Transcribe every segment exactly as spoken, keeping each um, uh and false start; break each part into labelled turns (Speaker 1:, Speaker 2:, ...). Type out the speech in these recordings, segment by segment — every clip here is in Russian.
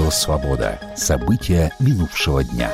Speaker 1: Радио «Свобода». События минувшего дня.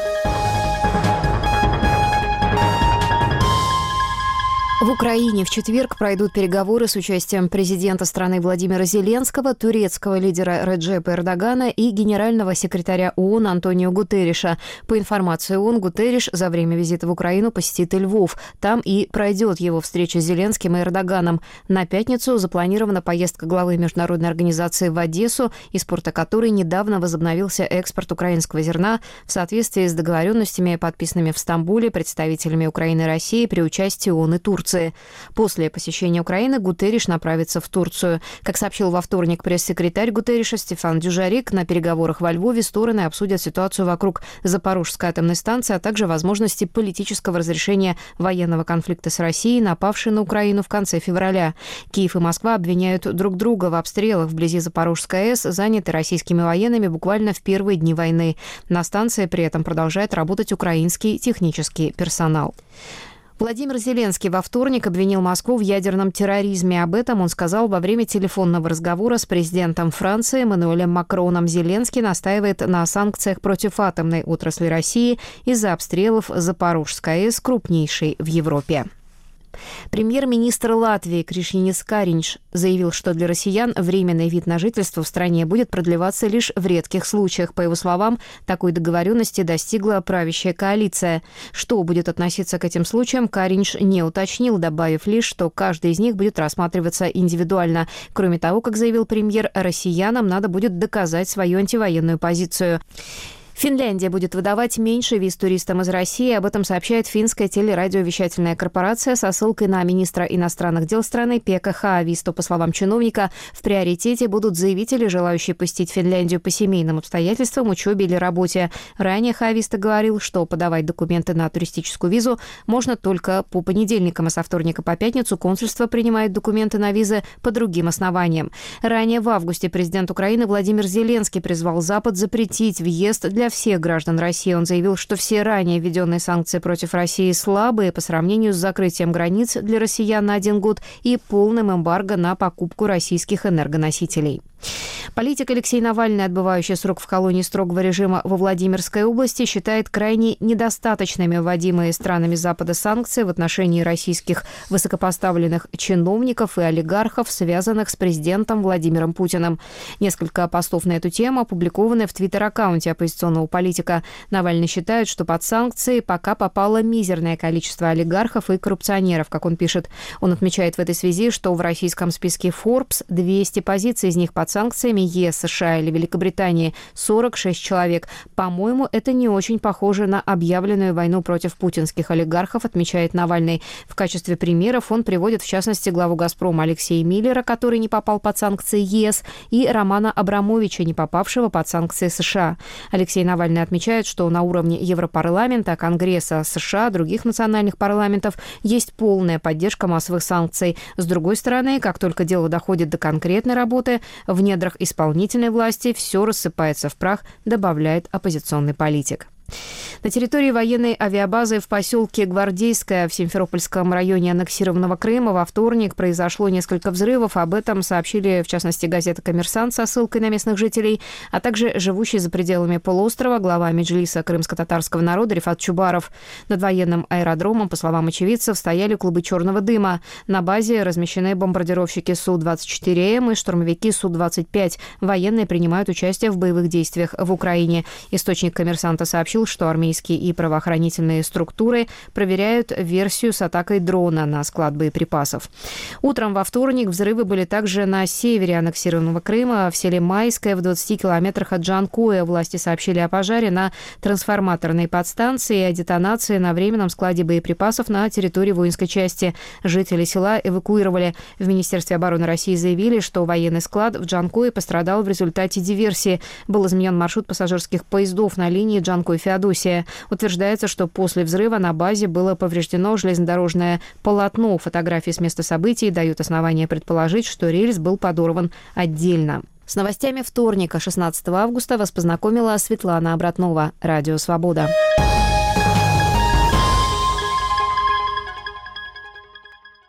Speaker 2: В Украине в четверг пройдут переговоры с участием президента страны Владимира Зеленского, турецкого лидера Реджепа Эрдогана и генерального секретаря ООН Антонио Гутерриша. По информации ООН, Гутерриш за время визита в Украину посетит Львов. Там и пройдет его встреча с Зеленским и Эрдоганом. На пятницу запланирована поездка главы международной организации в Одессу, из порта которой недавно возобновился экспорт украинского зерна в соответствии с договоренностями, подписанными в Стамбуле представителями Украины и России при участии ООН и Турции. После посещения Украины Гутерриш направится в Турцию. Как сообщил во вторник пресс-секретарь Гутерриша Стефан Дюжарик, на переговорах во Львове стороны обсудят ситуацию вокруг Запорожской атомной станции, а также возможности политического разрешения военного конфликта с Россией, напавшей на Украину в конце февраля. Киев и Москва обвиняют друг друга в обстрелах вблизи Запорожской АЭС, занятой российскими военными буквально в первые дни войны. На станции при этом продолжает работать украинский технический персонал. Владимир Зеленский во вторник обвинил Москву в ядерном терроризме. Об этом он сказал во время телефонного разговора с президентом Франции Эммануэлем Макроном. Зеленский настаивает на санкциях против атомной отрасли России из-за обстрелов Запорожской АЭС, крупнейшей в Европе. Премьер-министр Латвии Кришьянис Кариньш заявил, что для россиян временный вид на жительство в стране будет продлеваться лишь в редких случаях. По его словам, такой договоренности достигла правящая коалиция. Что будет относиться к этим случаям, Кариньш не уточнил, добавив лишь, что каждый из них будет рассматриваться индивидуально. Кроме того, как заявил премьер, россиянам надо будет доказать свою антивоенную позицию. Финляндия будет выдавать меньше виз туристам из России. Об этом сообщает финская телерадиовещательная корпорация со ссылкой на министра иностранных дел страны Пекка Хааvisto. По словам чиновника, в приоритете будут заявители, желающие посетить Финляндию по семейным обстоятельствам, учебе или работе. Ранее Хааvisto говорил, что подавать документы на туристическую визу можно только по понедельникам, а со вторника по пятницу консульство принимает документы на визы по другим основаниям. Ранее в августе президент Украины Владимир Зеленский призвал Запад запретить въезд для Для всех граждан России. Он заявил, что все ранее введенные санкции против России слабые по сравнению с закрытием границ для россиян на один год и полным эмбарго на покупку российских энергоносителей. Политик Алексей Навальный, отбывающий срок в колонии строгого режима во Владимирской области, считает крайне недостаточными вводимые странами Запада санкции в отношении российских высокопоставленных чиновников и олигархов, связанных с президентом Владимиром Путиным. Несколько постов на эту тему опубликованы в твиттер-аккаунте оппозиционного политика. Навальный считает, что под санкции пока попало мизерное количество олигархов и коррупционеров, как он пишет. Он отмечает в этой связи, что в российском списке Forbes двести позиций, из них под санкциями ЕС, США или Великобритании сорок шесть человек. По-моему, это не очень похоже на объявленную войну против путинских олигархов, отмечает Навальный. В качестве примеров он приводит, в частности, главу «Газпрома» Алексея Миллера, который не попал под санкции ЕС, и Романа Абрамовича, не попавшего под санкции США. Алексей Навальный отмечает, что на уровне Европарламента, Конгресса США, других национальных парламентов есть полная поддержка массовых санкций. С другой стороны, как только дело доходит до конкретной работы, в недрах исполнительной власти все рассыпается в прах, добавляет оппозиционный политик. На территории военной авиабазы в поселке Гвардейское в Симферопольском районе аннексированного Крыма во вторник произошло несколько взрывов. Об этом сообщили, в частности, газета «Коммерсант» со ссылкой на местных жителей, а также живущий за пределами полуострова глава Меджлиса крымско-татарского народа Рифат Чубаров. Над военным аэродромом, по словам очевидцев, стояли клубы черного дыма. На базе размещены бомбардировщики Су двадцать четыре М и штурмовики Су двадцать пять. Военные принимают участие в боевых действиях в Украине. Источник «Коммерсанта» сообщил, что армейские и правоохранительные структуры проверяют версию с атакой дрона на склад боеприпасов. Утром во вторник взрывы были также на севере аннексированного Крыма, в селе Майское, в двадцати километрах от Джанкоя. Власти сообщили о пожаре на трансформаторной подстанции и о детонации на временном складе боеприпасов на территории воинской части. Жители села эвакуировали. В Министерстве обороны России заявили, что военный склад в Джанкое пострадал в результате диверсии. Был изменен маршрут пассажирских поездов на линии Джанкой-Феодосия. Утверждается, что после взрыва на базе было повреждено железнодорожное полотно. Фотографии с места событий дают основания предположить, что рельс был подорван отдельно. С новостями вторника, шестнадцатого августа, вас познакомила Светлана Обратнова. Радио «Свобода».